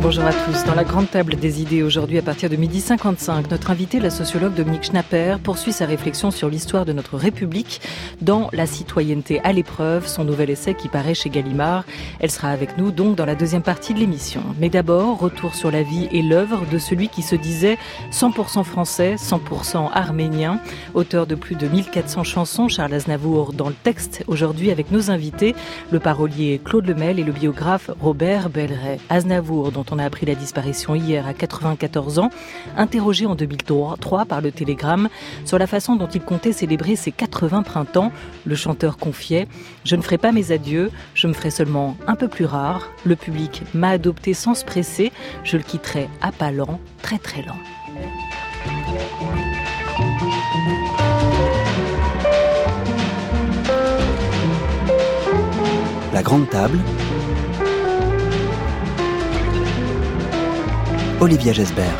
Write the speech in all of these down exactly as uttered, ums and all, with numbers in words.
Bonjour à tous. Dans la grande table des idées aujourd'hui à partir de midi cinquante-cinq, notre invité, la sociologue Dominique Schnapper, poursuit sa réflexion sur l'histoire de notre République dans La citoyenneté à l'épreuve, son nouvel essai qui paraît chez Gallimard. Elle sera avec nous donc dans la deuxième partie de l'émission. Mais d'abord, retour sur la vie et l'œuvre de celui qui se disait cent pour cent français, cent pour cent arménien. Auteur de plus de mille quatre cents chansons, Charles Aznavour dans le texte aujourd'hui avec nos invités, le parolier Claude Lemel et le biographe Robert Belleret. Aznavour, dont on a appris la disparition hier à quatre-vingt-quatorze ans, interrogé en deux mille trois par le Télégramme sur la façon dont il comptait célébrer ses quatre-vingts printemps, le chanteur confiait « Je ne ferai pas mes adieux, je me ferai seulement un peu plus rare. Le public m'a adopté sans se presser, je le quitterai à pas lents, très très lent. » La grande table. Olivia Gesbert.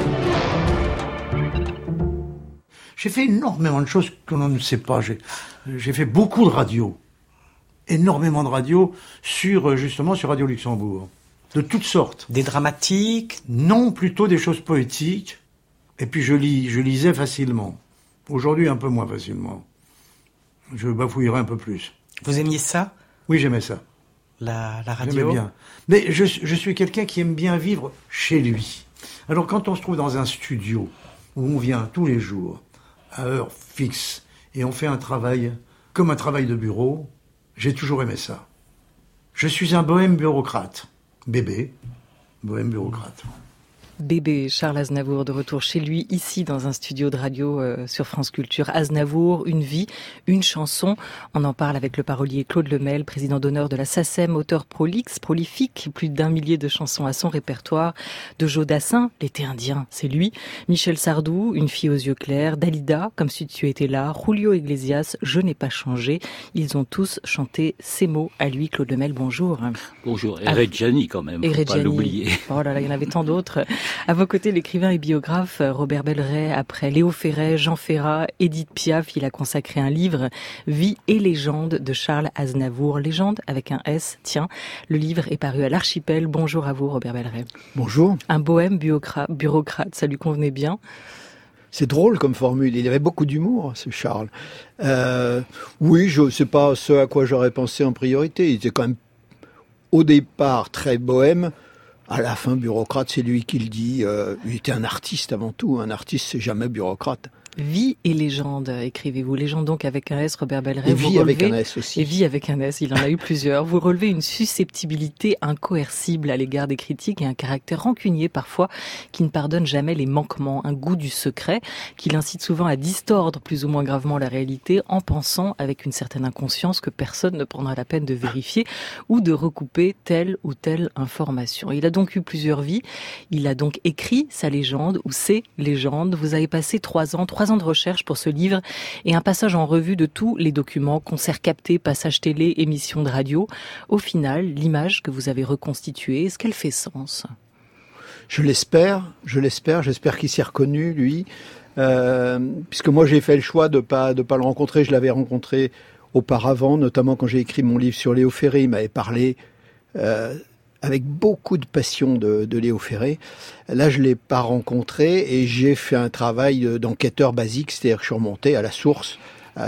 J'ai fait énormément de choses que l'on ne sait pas. J'ai, j'ai fait beaucoup de radio. Énormément de radio sur, justement, sur Radio Luxembourg. De toutes sortes. Des dramatiques? Non, plutôt des choses poétiques. Et puis je lis, je lisais facilement. Aujourd'hui, un peu moins facilement. Je bafouillerai un peu plus. Vous aimiez ça? Oui, j'aimais ça. La, la radio? J'aimais bien. Mais je, je suis quelqu'un qui aime bien vivre chez lui. Alors quand on se trouve dans un studio où on vient tous les jours, à heure fixe, et on fait un travail comme un travail de bureau, j'ai toujours aimé ça. Je suis un bohème bureaucrate. Bébé, bohème bureaucrate. Bébé Charles Aznavour, de retour chez lui, ici dans un studio de radio euh, sur France Culture. Aznavour, une vie, une chanson. On en parle avec le parolier Claude Lemel, président d'honneur de la SACEM, auteur prolixe, prolifique, plus d'un millier de chansons à son répertoire. De Joe Dassin, L'été indien, c'est lui. Michel Sardou, Une fille aux yeux clairs. Dalida, Comme si tu étais là. Julio Iglesias, Je n'ai pas changé. Ils ont tous chanté ces mots à lui. Claude Lemel, bonjour. Bonjour. Et Reggiani quand même, faut pas l'oublier. Oh là là, il y en avait tant d'autres. À vos côtés, l'écrivain et biographe Robert Belleret. Après Léo Ferré, Jean Ferrat, Édith Piaf, il a consacré un livre, Vie et légende de Charles Aznavour. Légende avec un S, tiens. Le livre est paru à l'Archipel. Bonjour à vous, Robert Belleret. Bonjour. Un bohème bureaucrate, bureaucrate, ça lui convenait bien? C'est drôle comme formule. Il avait beaucoup d'humour, ce Charles. Euh, oui, je sais pas ce à quoi j'aurais pensé en priorité. Il était quand même, au départ, très bohème. À la fin, bureaucrate, c'est lui qui le dit. Euh, il était un artiste avant tout. Un artiste, c'est jamais bureaucrate. Vie et légende, écrivez-vous. Légende donc avec un S, Robert Belleret. Et vie avec un S aussi. Et vie avec un S, il en a eu plusieurs. Vous relevez une susceptibilité incoercible à l'égard des critiques et un caractère rancunier parfois qui ne pardonne jamais les manquements, un goût du secret qui l'incite souvent à distordre plus ou moins gravement la réalité en pensant avec une certaine inconscience que personne ne prendra la peine de vérifier ou de recouper telle ou telle information. Il a donc eu plusieurs vies. Il a donc écrit sa légende ou ses légendes. Vous avez passé trois ans, trois ans de recherche pour ce livre et un passage en revue de tous les documents, concerts captés, passages télé, émissions de radio. Au final, l'image que vous avez reconstituée, est-ce qu'elle fait sens? Je l'espère, je l'espère, j'espère qu'il s'est reconnu, lui, euh, puisque moi j'ai fait le choix de pas de pas le rencontrer. Je l'avais rencontré auparavant, notamment quand j'ai écrit mon livre sur Léo Ferré. Il m'avait parlé euh, avec beaucoup de passion de, de Léo Ferré. Là, je l'ai pas rencontré et j'ai fait un travail d'enquêteur basique, c'est-à-dire que je suis remonté à la source, à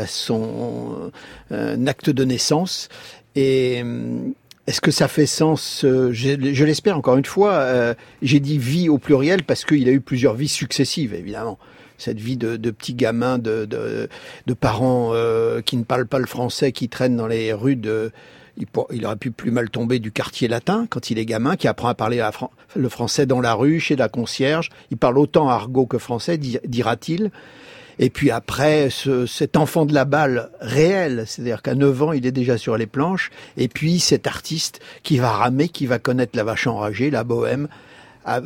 son euh, acte de naissance. Et est-ce que ça fait sens? je, je l'espère, encore une fois. Euh, j'ai dit vie au pluriel parce qu'il a eu plusieurs vies successives, évidemment. Cette vie de, de petit gamin, de, de, de parents euh, qui ne parlent pas le français, qui traînent dans les rues de... Il aurait pu plus mal tomber du quartier latin quand il est gamin, qui apprend à parler à Fran- le français dans la rue, chez la concierge. Il parle autant argot que français, dira-t-il. Et puis après, ce, cet enfant de la balle réel, c'est-à-dire qu'à neuf ans, il est déjà sur les planches. Et puis cet artiste qui va ramer, qui va connaître la vache enragée, la bohème, en,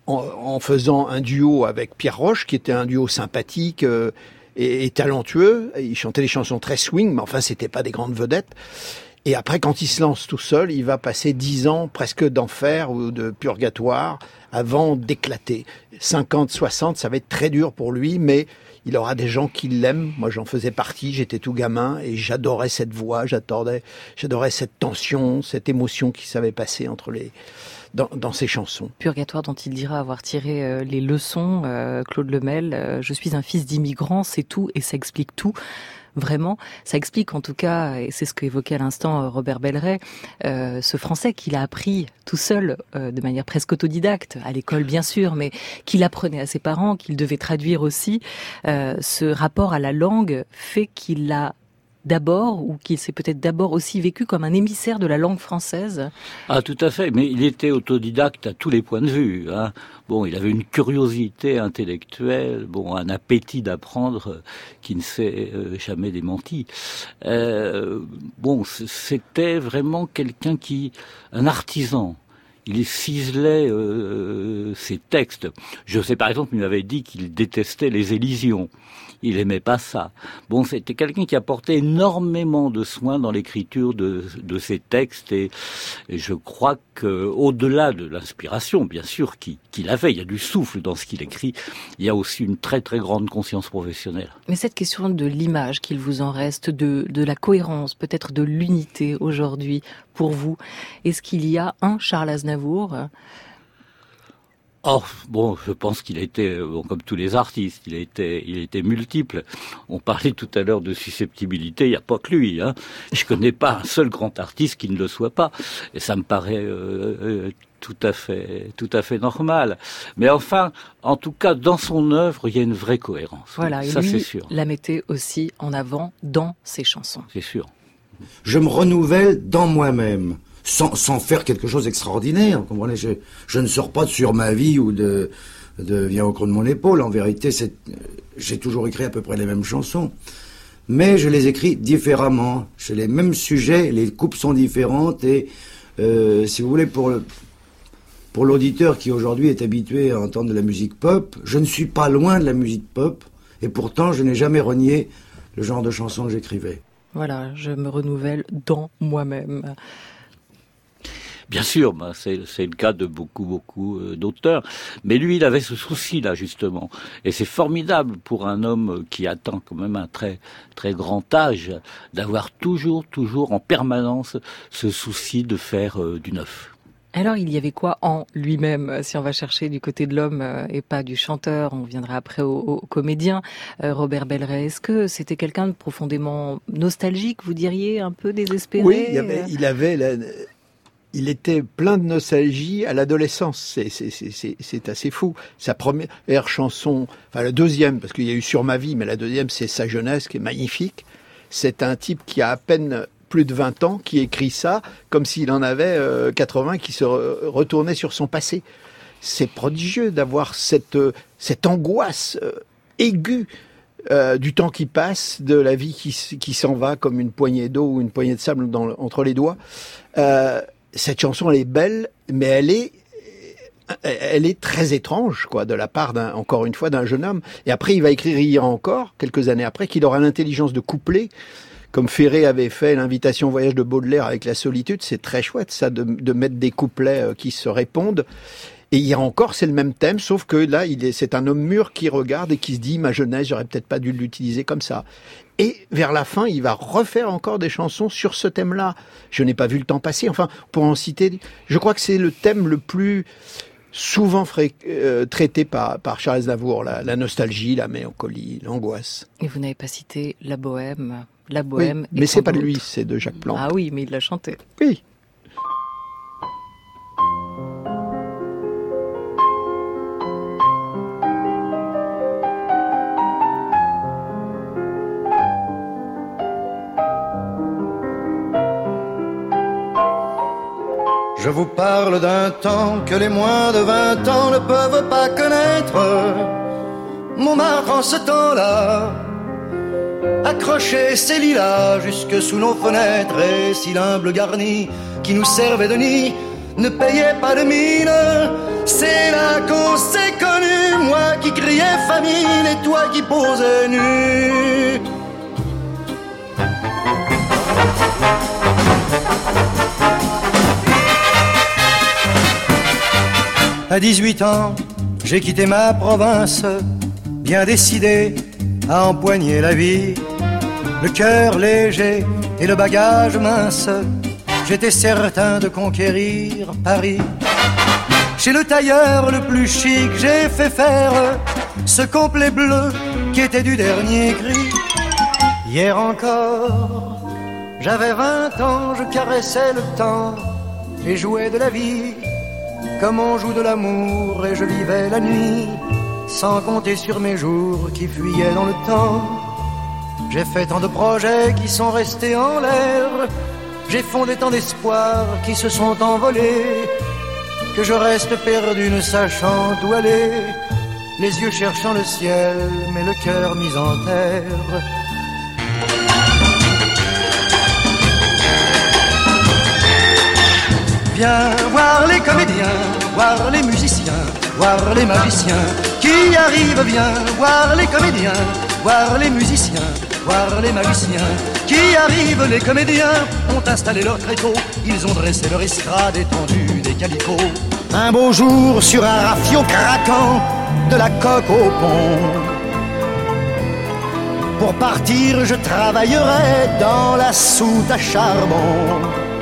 en faisant un duo avec Pierre Roche, qui était un duo sympathique euh, et, et talentueux. Il chantait des chansons très swing, mais enfin, c'était pas des grandes vedettes. Et après, quand il se lance tout seul, il va passer dix ans presque d'enfer ou de purgatoire avant d'éclater. cinquante, soixante, ça va être très dur pour lui, mais il aura des gens qui l'aiment. Moi, j'en faisais partie, j'étais tout gamin et j'adorais cette voix, j'adorais, j'adorais cette tension, cette émotion qui savait passer entre les... Dans, dans ses chansons. Purgatoire dont il dira avoir tiré euh, les leçons, euh, Claude Lemel, euh, je suis un fils d'immigrant, c'est tout et ça explique tout. Vraiment, ça explique en tout cas, et c'est ce qu'évoquait à l'instant Robert Belleret, euh, ce français qu'il a appris tout seul, euh, de manière presque autodidacte, à l'école bien sûr, mais qu'il apprenait à ses parents, qu'il devait traduire aussi. Euh, ce rapport à la langue fait qu'il l'a d'abord, ou qu'il s'est peut-être d'abord aussi vécu comme un émissaire de la langue française. Ah, tout à fait, mais il était autodidacte à tous les points de vue, hein. Bon, il avait une curiosité intellectuelle, bon, un appétit d'apprendre qui ne s'est euh, jamais démenti. Euh, bon, c'était vraiment quelqu'un qui, un artisan. Il ciselait euh, ses textes. Je sais par exemple, il m'avait dit qu'il détestait les élisions. Il aimait pas ça. Bon, c'était quelqu'un qui apportait énormément de soin dans l'écriture de, de ses textes et, et je crois que, au-delà de l'inspiration, bien sûr, qu'il, qu'il avait, il y a du souffle dans ce qu'il écrit, il y a aussi une très très grande conscience professionnelle. Mais cette question de l'image qu'il vous en reste, de, de la cohérence, peut-être de l'unité aujourd'hui pour vous, est-ce qu'il y a un Charles Aznavour ? Oh, bon, je pense qu'il a été, bon, comme tous les artistes, il a été, il a été multiple. On parlait tout à l'heure de susceptibilité, il n'y a pas que lui, hein. Je connais pas un seul grand artiste qui ne le soit pas. Et ça me paraît, euh, euh, tout à fait, tout à fait normal. Mais enfin, en tout cas, dans son œuvre, il y a une vraie cohérence. Voilà, ça et lui, c'est sûr. La mettait aussi en avant dans ses chansons. C'est sûr. Je me renouvelle dans moi-même. Sans, sans faire quelque chose d'extraordinaire, vous comprenez, je, je ne sors pas de Sur ma vie ou de, de Viens au creux de mon épaule. En vérité, c'est, j'ai toujours écrit à peu près les mêmes chansons. Mais je les écris différemment. J'ai les mêmes sujets, les coupes sont différentes et, euh, si vous voulez, pour le, pour l'auditeur qui aujourd'hui est habitué à entendre de la musique pop, je ne suis pas loin de la musique pop et pourtant je n'ai jamais renié le genre de chansons que j'écrivais. Voilà, je me renouvelle dans moi-même. Bien sûr, bah c'est, c'est le cas de beaucoup, beaucoup euh, d'auteurs. Mais lui, il avait ce souci-là, justement. Et c'est formidable pour un homme qui atteint quand même un très, très grand âge, d'avoir toujours, toujours, en permanence, ce souci de faire euh, du neuf. Alors, il y avait quoi en lui-même, si on va chercher du côté de l'homme et pas du chanteur, on viendra après au, au comédien, euh, Robert Belleret. Est-ce que c'était quelqu'un de profondément nostalgique, vous diriez, un peu désespéré ? Oui, il, y avait, il avait... La... Il était plein de nostalgie à l'adolescence, c'est, c'est, c'est, c'est, c'est assez fou. Sa première chanson, enfin la deuxième, parce qu'il y a eu Sur ma vie, mais la deuxième c'est Sa jeunesse qui est magnifique. C'est un type qui a à peine plus de vingt ans, qui écrit ça, comme s'il en avait euh, quatre-vingts, qui se re- retournait sur son passé. C'est prodigieux d'avoir cette, euh, cette angoisse euh, aiguë euh, du temps qui passe, de la vie qui, qui s'en va comme une poignée d'eau ou une poignée de sable dans, entre les doigts. Euh, Cette chanson, elle est belle, mais elle est, elle est très étrange, quoi, de la part d'un, encore une fois, d'un jeune homme. Et après, il va écrire Il y a encore, quelques années après, qu'il aura l'intelligence de coupler, comme Ferré avait fait l'invitation au voyage de Baudelaire avec la solitude. C'est très chouette, ça, de, de mettre des couplets qui se répondent. Et Il y a encore, c'est le même thème, sauf que là, il est, c'est un homme mûr qui regarde et qui se dit, ma jeunesse, j'aurais peut-être pas dû l'utiliser comme ça. Et vers la fin, il va refaire encore des chansons sur ce thème-là. Je n'ai pas vu le temps passer. Enfin, pour en citer, je crois que c'est le thème le plus souvent fré- euh, traité par, par Charles Aznavour, la, la nostalgie, la mélancolie, l'angoisse. Et vous n'avez pas cité La Bohème, La Bohème. Oui, mais c'est pas de lui, c'est de Jacques Plante. Ah oui, mais il l'a chanté. Oui. Je vous parle d'un temps que les moins de vingt ans ne peuvent pas connaître. Montmartre en ce temps-là accrochait ses lilas jusque sous nos fenêtres, et si l'humble garni qui nous servait de nid ne payait pas de mine, c'est là qu'on s'est connus, moi qui criais famine et toi qui posais nu. À dix-huit ans, j'ai quitté ma province, bien décidé à empoigner la vie. Le cœur léger et le bagage mince, j'étais certain de conquérir Paris. Chez le tailleur le plus chic, j'ai fait faire ce complet bleu qui était du dernier cri. Hier encore, j'avais vingt ans, je caressais le temps et jouais de la vie comme on joue de l'amour, et je vivais la nuit sans compter sur mes jours qui fuyaient dans le temps. J'ai fait tant de projets qui sont restés en l'air, j'ai fondé tant d'espoirs qui se sont envolés, que je reste perdu ne sachant où aller, les yeux cherchant le ciel mais le cœur mis en terre. Viens voir les comédiens, voir les musiciens, voir les magiciens qui arrivent. Viens voir les comédiens, voir les musiciens, voir les magiciens qui arrivent. Les comédiens ont installé leur tréteau, ils ont dressé leur estrade étendue des calicots. Un beau jour sur un rafio craquant, de la coque au pont. Pour partir je travaillerai dans la soute à charbon,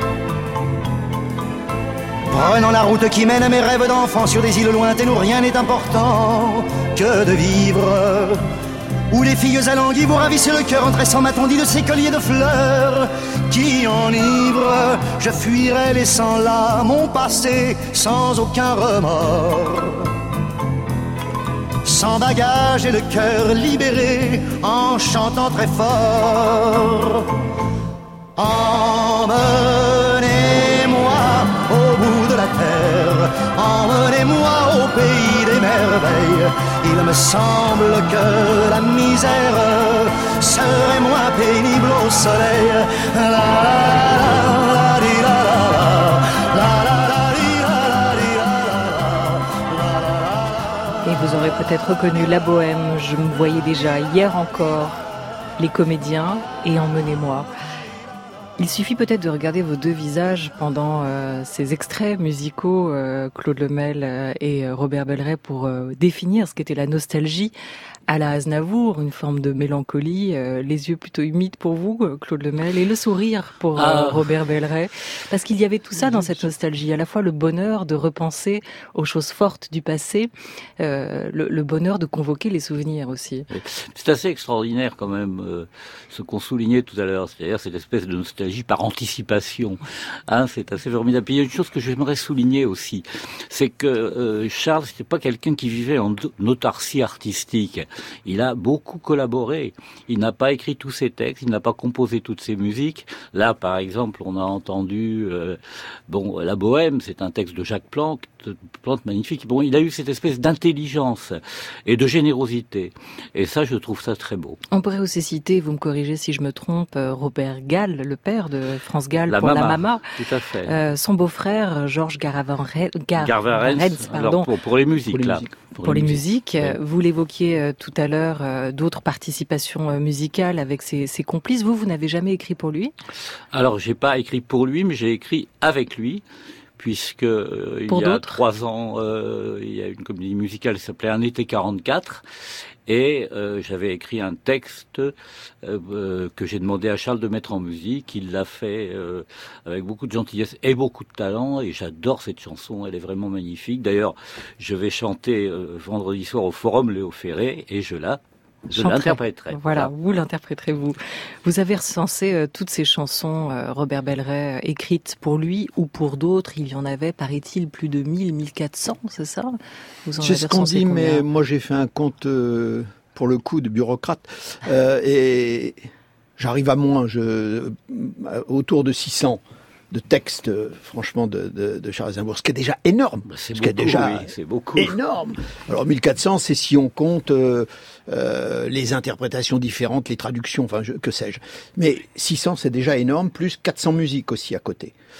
prenant la route qui mène à mes rêves d'enfant sur des îles lointaines où rien n'est important que de vivre, où les filles alanguies vous ravissent le cœur en tressant ma tondie de ces colliers de fleurs qui enivrent. Je fuirai laissant là mon passé sans aucun remords, sans bagage et le cœur libéré en chantant très fort. Emmenez-moi au bout de la terre, emmenez-moi au pays des merveilles. Il me semble que la misère serait moins pénible au soleil. La la la di la la la la la di la la di la la la. Et vous aurez peut-être reconnu La Bohème, je me voyais déjà hier encore, les comédiens et emmenez-moi. Il suffit peut-être de regarder vos deux visages pendant euh, ces extraits musicaux, euh, Claude Lemel euh, et euh, Robert Belleret, pour euh, définir ce qu'était la nostalgie à la Aznavour, une forme de mélancolie, euh, les yeux plutôt humides pour vous, euh, Claude Lemel, et le sourire pour euh, ah. Robert Belleret, parce qu'il y avait tout ça dans cette nostalgie, à la fois le bonheur de repenser aux choses fortes du passé, euh, le, le bonheur de convoquer les souvenirs aussi. C'est assez extraordinaire quand même, euh, ce qu'on soulignait tout à l'heure, c'est-à-dire cette espèce de nostalgie par anticipation. Hein, c'est assez formidable. Puis il y a une chose que j'aimerais souligner aussi, c'est que euh, Charles, c'était pas quelqu'un qui vivait en autarcie artistique. Il a beaucoup collaboré. Il n'a pas écrit tous ses textes, il n'a pas composé toutes ses musiques. Là, par exemple, on a entendu euh, bon, La Bohème, c'est un texte de Jacques Plante, Plante magnifique. Bon, il a eu cette espèce d'intelligence et de générosité. Et ça, je trouve ça très beau. On pourrait aussi citer, vous me corrigez si je me trompe, Robert Gall, le père de France Gall la pour Mama, La Mama. Tout à fait. Euh, son beau-frère, Georges Garavanrens, Gar- Garvarens, pardon. alors pour, pour les musiques, pour les là. musiques. Pour, pour les musiques, musiques. vous l'évoquiez euh, tout à l'heure, euh, d'autres participations euh, musicales avec ses, ses complices. Vous, vous n'avez jamais écrit pour lui ? Alors, j'ai pas écrit pour lui, mais j'ai écrit avec lui, puisque euh, il y a d'autres. trois ans, euh, il y a une comédie musicale qui s'appelait Un été quarante-quatre, et euh, j'avais écrit un texte euh, euh, que j'ai demandé à Charles de mettre en musique. Il l'a fait euh, avec beaucoup de gentillesse et beaucoup de talent, et j'adore cette chanson, elle est vraiment magnifique. D'ailleurs, je vais chanter euh, vendredi soir au Forum Léo Ferré, et je la Je chanterai. l'interpréterai. Voilà, vous l'interpréterez vous. Vous avez recensé euh, toutes ces chansons, euh, Robert Belleret, euh, écrites pour lui ou pour d'autres. Il y en avait, paraît-il, plus de mille, mille quatre cents, c'est ça ? Vous en C'est avez ce qu'on recensé dit, combien ? mais moi j'ai fait un compte euh, pour le coup de bureaucrate euh, et j'arrive à moins, je, euh, autour de six cents. De textes, euh, franchement, de, de, de Charles Aznavour, ce qui est déjà énorme. Bah, c'est ce beaucoup, qui est déjà oui, c'est beaucoup. énorme. Alors mille quatre cents, c'est si on compte euh, euh, les interprétations différentes, les traductions, enfin, je, que sais-je. Mais six cents, c'est déjà énorme, plus quatre cents musiques aussi à côté.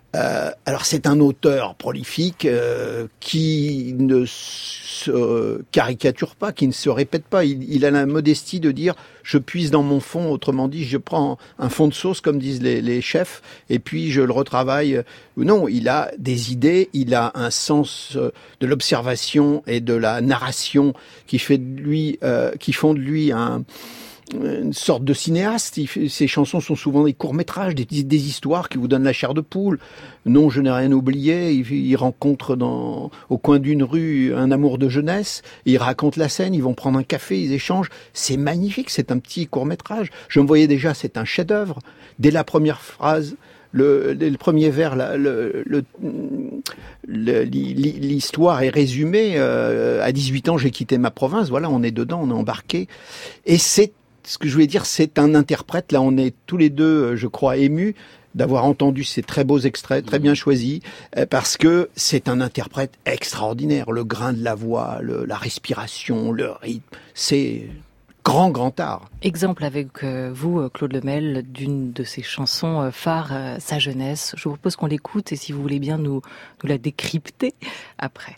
Euh, alors c'est un auteur prolifique euh, qui ne se caricature pas, qui ne se répète pas. Il, il a la modestie de dire je puise dans mon fond, autrement dit je prends un fond de sauce comme disent les, les chefs et puis je le retravaille. Non, il a des idées, il a un sens de l'observation et de la narration qui fait de lui, euh, qui font de lui un une sorte de cinéaste. Ses chansons sont souvent des courts-métrages, des, des histoires qui vous donnent la chair de poule. Non, je n'ai rien oublié. Il, il rencontre dans, au coin d'une rue un amour de jeunesse. Il raconte la scène, ils vont prendre un café, ils échangent. C'est magnifique, c'est un petit court-métrage. Je me voyais déjà, c'est un chef-d'œuvre. Dès la première phrase, le, le, le premier vers, la, le, le, le, l'histoire est résumée. Euh, à dix-huit ans, j'ai quitté ma province. Voilà, on est dedans, on est embarqué. Et c'est ce que je voulais dire, c'est un interprète. Là, on est tous les deux, je crois, émus d'avoir entendu ces très beaux extraits, très bien choisis, parce que c'est un interprète extraordinaire. Le grain de la voix, le, la respiration, le rythme, c'est grand, grand art. Exemple avec euh, vous, Claude Lemel, d'une de ses chansons euh, phares, euh, Sa jeunesse. Je vous propose qu'on l'écoute et si vous voulez bien nous, nous la décrypter après.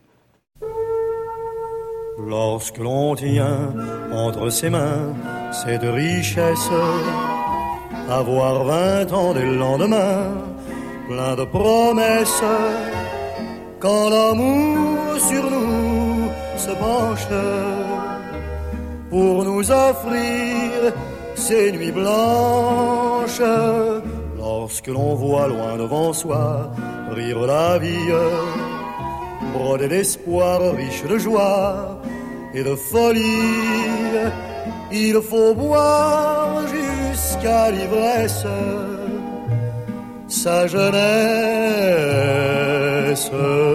Lorsque l'on tient entre ses mains cette richesse, avoir vingt ans dès le lendemain, plein de promesses, quand l'amour sur nous se penche, pour nous offrir ces nuits blanches, lorsque l'on voit loin devant soi rire la vie, brodé d'espoir, riche de joie et de folie, il faut boire jusqu'à l'ivresse sa jeunesse,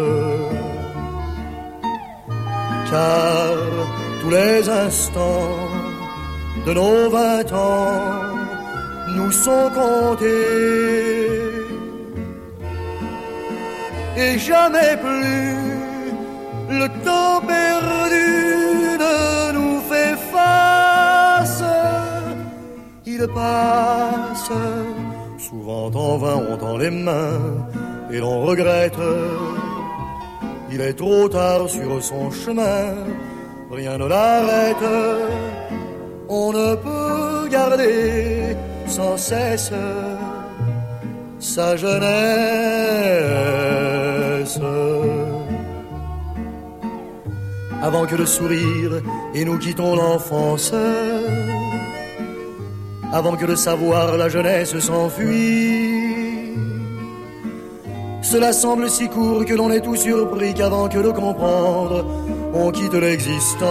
car tous les instants de nos vingt ans nous sont comptés et jamais plus le temps perdu ne nous fait face. Il passe, souvent en vain on tend les mains et l'on regrette. Il est trop tard sur son chemin, rien ne l'arrête. On ne peut garder sans cesse sa jeunesse. Avant que le sourire et nous quittons l'enfance, avant que le savoir, la jeunesse s'enfuit, cela semble si court que l'on est tout surpris qu'avant que de comprendre, on quitte l'existence.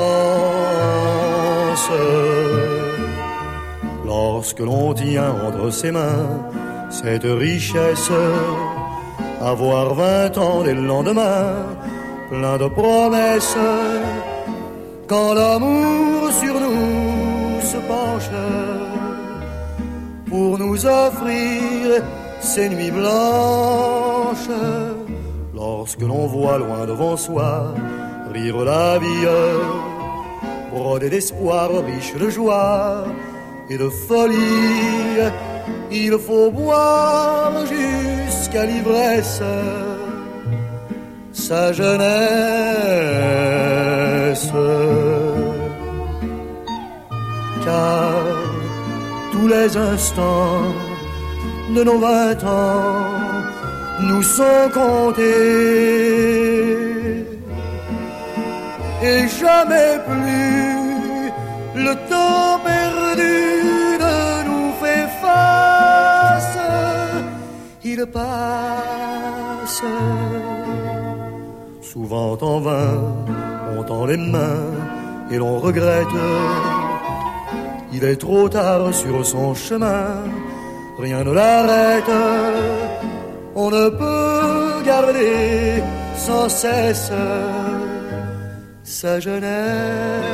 Lorsque l'on tient entre ses mains cette richesse, avoir vingt ans dès le lendemain, plein de promesses, quand l'amour sur nous se penche, pour nous offrir ces nuits blanches, lorsque l'on voit loin devant soi rire la vie, brodé d'espoir, riche de joie et de folie, il faut boire jusqu'à l'ivresse sa jeunesse, car tous les instants de nos vingt ans nous sont comptés et jamais plus le temps perdu ne nous fait face. Il passe, souvent en vain on tend les mains et l'on regrette. Il est trop tard sur son chemin, rien ne l'arrête. On ne peut garder sans cesse sa jeunesse.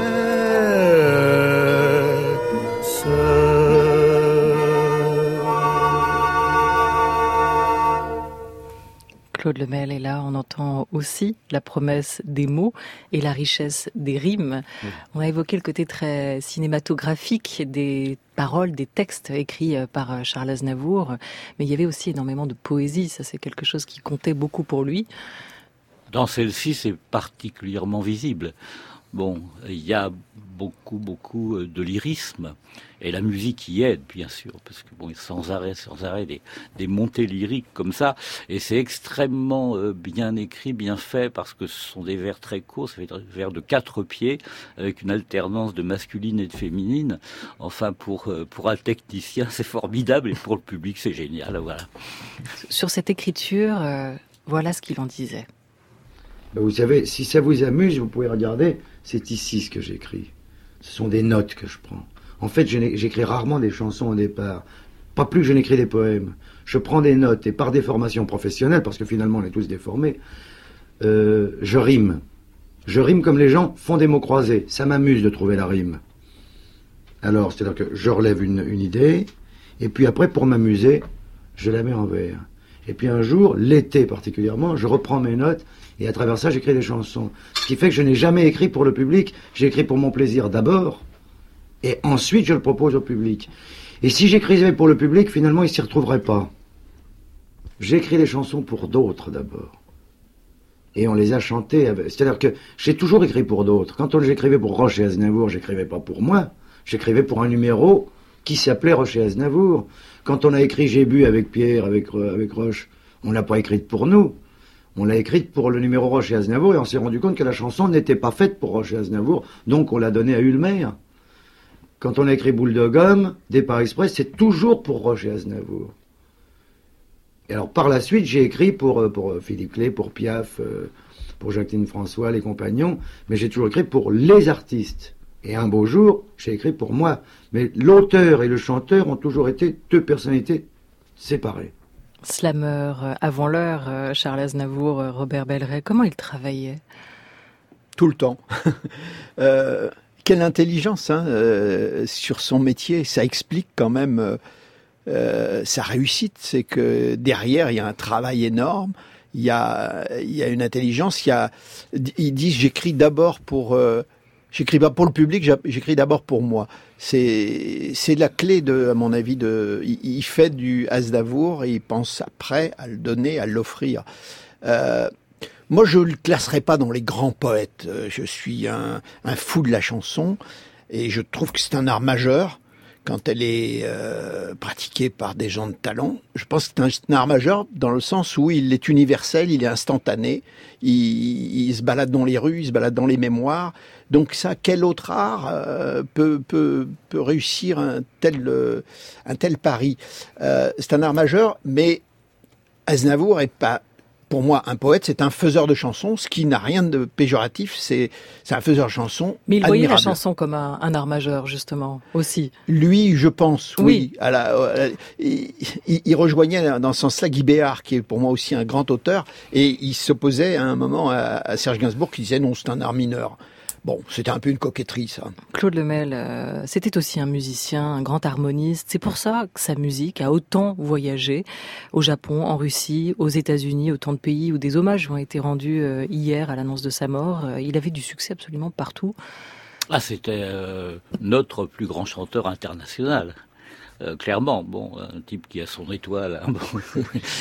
Claude Lemel, et là on entend aussi la promesse des mots et la richesse des rimes. Oui. On a évoqué le côté très cinématographique des paroles, des textes écrits par Charles Aznavour, mais il y avait aussi énormément de poésie, ça c'est quelque chose qui comptait beaucoup pour lui. Dans celle-ci, c'est particulièrement visible. Bon, il y a beaucoup, beaucoup de lyrisme, et la musique y aide, bien sûr, parce que bon, sans arrêt, sans arrêt, des, des montées lyriques comme ça, et c'est extrêmement euh, bien écrit, bien fait, parce que ce sont des vers très courts, c'est des vers de quatre pieds, avec une alternance de masculine et de féminine. Enfin, pour euh, pour un technicien, c'est formidable, et pour le public, c'est génial, voilà. Sur cette écriture, euh, voilà ce qu'il en disait. Vous savez, si ça vous amuse, vous pouvez regarder, c'est ici ce que j'écris. Ce sont des notes que je prends. En fait, j'écris rarement des chansons au départ. Pas plus que je n'écris des poèmes. Je prends des notes et par déformation professionnelle, parce que finalement on est tous déformés, euh, je rime. Je rime comme les gens font des mots croisés. Ça m'amuse de trouver la rime. Alors, c'est-à-dire que je relève une, une idée, et puis après, pour m'amuser, je la mets en vers. Et puis un jour, l'été particulièrement, je reprends mes notes, et à travers ça, j'écris des chansons. Ce qui fait que je n'ai jamais écrit pour le public, j'ai écrit pour mon plaisir d'abord, et ensuite je le propose au public. Et si j'écrivais pour le public, finalement, il ne s'y retrouverait pas. J'écris des chansons pour d'autres d'abord. Et on les a chantées. Avec... C'est-à-dire que j'ai toujours écrit pour d'autres. Quand j'écrivais pour Roche et Aznavour, j'écrivais pas pour moi. J'écrivais pour un numéro qui s'appelait Roche et Aznavour. Quand on a écrit J'ai bu avec Pierre, avec, avec Roche, on l'a pas écrite pour nous. On l'a écrite pour le numéro Roche et Aznavour, et on s'est rendu compte que la chanson n'était pas faite pour Roche et Aznavour, donc on l'a donnée à Ulmer. Quand on a écrit Boule de gomme, Départ Express, c'est toujours pour Roche et Aznavour. Et alors par la suite, j'ai écrit pour, pour Philippe Clay, pour Piaf, pour Jacqueline François, les compagnons, mais j'ai toujours écrit pour les artistes. Et un beau jour, j'ai écrit pour moi. Mais l'auteur et le chanteur ont toujours été deux personnalités séparées. Slammer avant l'heure, Charles Aznavour, Robert Belleret, comment il travaillait ? Tout le temps. euh, quelle intelligence hein, euh, sur son métier. Ça explique quand même euh, sa réussite. C'est que derrière, il y a un travail énorme. Il y a, il y a une intelligence. Il y a, ils disent, j'écris d'abord pour... Euh, J'écris pas pour le public, j'écris d'abord pour moi. C'est c'est la clé de, à mon avis, de. Il, il fait du Aznavour et il pense après à le donner, à l'offrir. Euh, moi, je le classerai pas dans les grands poètes. Je suis un, un fou de la chanson et je trouve que c'est un art majeur quand elle est euh, pratiquée par des gens de talent. Je pense que c'est un, un art majeur dans le sens où il est universel, il est instantané, il, il se balade dans les rues, il se balade dans les mémoires. Donc ça, quel autre art euh, peut, peut, peut réussir un tel, euh, un tel pari ? euh, C'est un art majeur, mais Aznavour est pas... Pour moi, un poète, c'est un faiseur de chansons, ce qui n'a rien de péjoratif, c'est, c'est un faiseur de chansons. Mais il admirable. voyait la chanson comme un, un art majeur, justement, aussi. Lui, je pense, oui. oui. À la, à la, il, il rejoignait dans ce sens-là Guy Béard, qui est pour moi aussi un grand auteur, et il s'opposait à un moment à, à Serge Gainsbourg, qui disait non, c'est un art mineur. Bon, c'était un peu une coquetterie, ça. Claude Lemel, euh, c'était aussi un musicien, un grand harmoniste. C'est pour ça que sa musique a autant voyagé au Japon, en Russie, aux États-Unis, autant de pays où des hommages ont été rendus euh, hier à l'annonce de sa mort. Euh, il avait du succès absolument partout. Ah, c'était euh, notre plus grand chanteur international. Euh, clairement, bon, un type qui a son étoile hein, bon,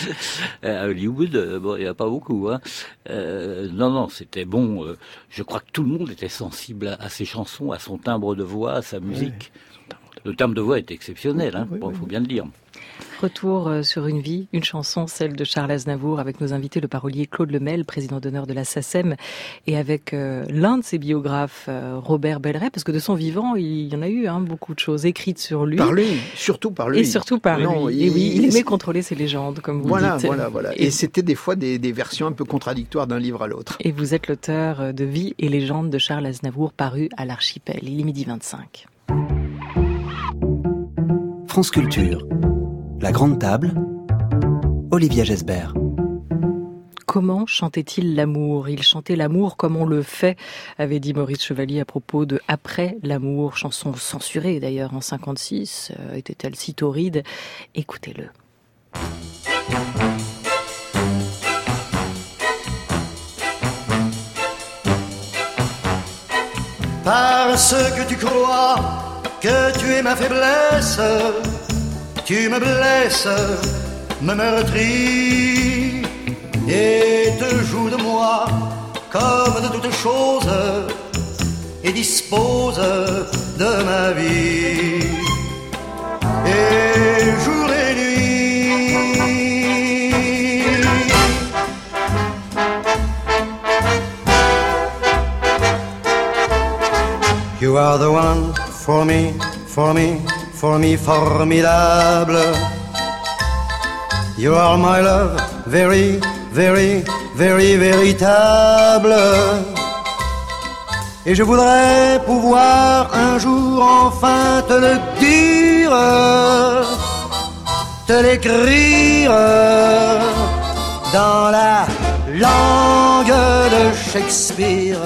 à Hollywood, euh, bon, il n'y a pas beaucoup. Hein. Euh, non, non, c'était bon. Euh, je crois que tout le monde était sensible à, à ses chansons, à son timbre de voix, à sa musique. Oui. Le timbre de voix est exceptionnel, hein, oui, bon, oui. faut bien le dire. Retour sur une vie, une chanson, celle de Charles Aznavour, avec nos invités, le parolier Claude Lemel, président d'honneur de la SACEM, et avec euh, l'un de ses biographes, euh, Robert Belleret, parce que de son vivant, il y en a eu hein, beaucoup de choses écrites sur lui. Par lui, surtout par lui. Et surtout par non, lui. Il, et oui, il aimait c'est... contrôler ses légendes, comme vous voilà, dites. Voilà, voilà, et, et c'était des fois des, des versions un peu contradictoires d'un livre à l'autre. Et vous êtes l'auteur de Vie et légendes de Charles Aznavour, paru à l'Archipel. Il est midi vingt-cinq. France Culture. La Grande Table, Olivier Gesbert. Comment chantait-il l'amour ? Il chantait l'amour comme on le fait, avait dit Maurice Chevalier à propos de Après l'amour, chanson censurée d'ailleurs en cinquante-six. Euh, était-elle si torride ? Écoutez-le. Parce que tu crois que tu es ma faiblesse, tu me blesses, me meurtris et te joues de moi comme de toutes choses et dispose de ma vie. Et jour et nuit, you are the one for me, for me, for me, formidable. You are my love, very, very, very véritable. Et je voudrais pouvoir un jour enfin te le dire, te l'écrire dans la langue de Shakespeare.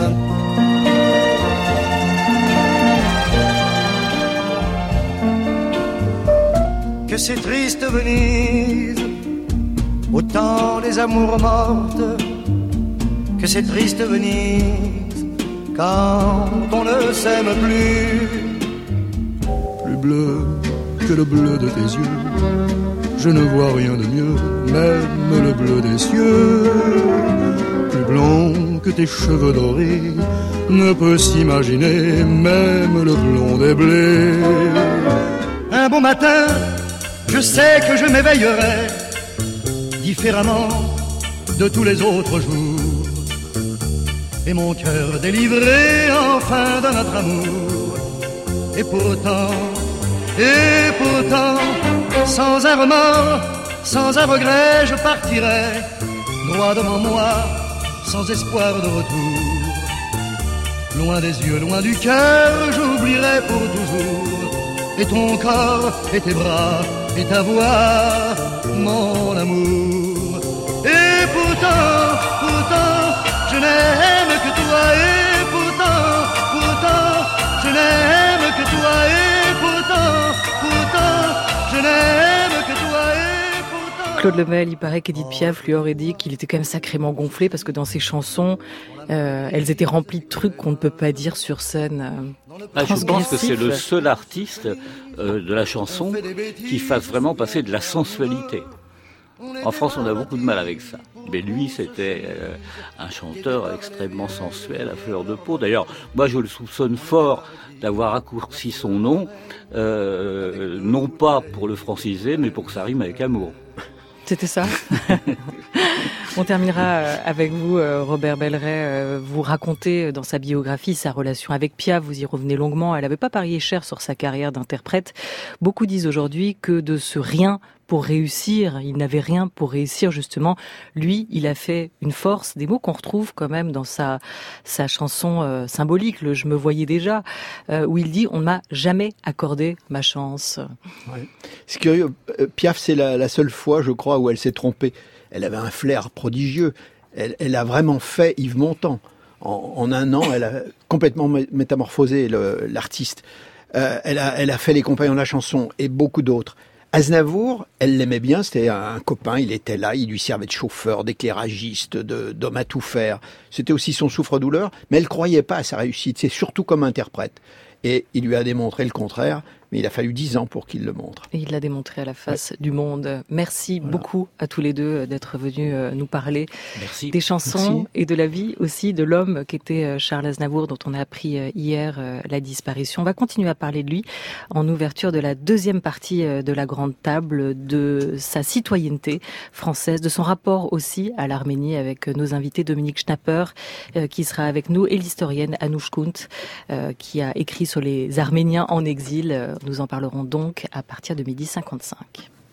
Que c'est triste Venise, au temps des amours mortes, que c'est triste Venise, quand on ne s'aime plus. Plus bleu que le bleu de tes yeux, je ne vois rien de mieux, même le bleu des cieux. Plus blond que tes cheveux dorés, ne peut s'imaginer, même le blond des blés. Un bon matin, je sais que je m'éveillerai différemment de tous les autres jours. Et mon cœur délivré enfin de notre amour. Et pourtant, et pourtant, sans un remords, sans un regret, je partirai droit devant moi, sans espoir de retour. Loin des yeux, loin du cœur, j'oublierai pour toujours. Et ton corps, et tes bras, et ta voix, mon amour. Et pourtant, pourtant, je n'aime que toi. Et pourtant, pourtant, je n'aime que toi. Et pourtant, pourtant, je n'aime que toi. Et pourtant... Claude Lemel, il paraît qu'Édith Piaf lui aurait dit qu'il était quand même sacrément gonflé parce que dans ses chansons, euh, elles étaient remplies de trucs qu'on ne peut pas dire sur scène. Euh, ah, je pense que c'est le seul artiste euh, de la chanson qui fasse vraiment passer de la sensualité. En France, on a beaucoup de mal avec ça. Mais lui, c'était euh, un chanteur extrêmement sensuel, à fleur de peau. D'ailleurs, moi, je le soupçonne fort d'avoir raccourci son nom, euh, non pas pour le franciser, mais pour que ça rime avec amour. C'était ça. On terminera avec vous, Robert Belleret. Vous racontez dans sa biographie sa relation avec Piaf. Vous y revenez longuement. Elle n'avait pas parié cher sur sa carrière d'interprète. Beaucoup disent aujourd'hui que de ce rien pour réussir, il n'avait rien pour réussir justement. Lui, il a fait une force, des mots qu'on retrouve quand même dans sa sa chanson euh, symbolique, le « Je me voyais déjà euh, », où il dit « On ne m'a jamais accordé ma chance ». Ouais. C'est curieux, Piaf, c'est la, la seule fois, je crois, où elle s'est trompée. Elle avait un flair prodigieux. Elle, elle a vraiment fait Yves Montand. En, en un an, elle a complètement métamorphosé le, l'artiste. Euh, elle a, elle a fait Les Compagnons de la chanson et beaucoup d'autres. Aznavour, elle l'aimait bien, c'était un copain, il était là, il lui servait de chauffeur, d'éclairagiste, de, d'homme à tout faire. C'était aussi son souffre-douleur, mais elle croyait pas à sa réussite, c'est surtout comme interprète. Et il lui a démontré le contraire, mais il a fallu dix ans pour qu'il le montre. Et il l'a démontré à la face ouais. du monde. Merci voilà. beaucoup à tous les deux d'être venus nous parler Merci. des chansons Merci. et de la vie aussi de l'homme qui était Charles Aznavour, dont on a appris hier la disparition. On va continuer à parler de lui en ouverture de la deuxième partie de la grande table, de sa citoyenneté française, de son rapport aussi à l'Arménie avec nos invités Dominique Schnapper qui sera avec nous et l'historienne Anouche Kunt qui a écrit sur les Arméniens en exil. Nous en parlerons donc à partir de midi cinquante-cinq.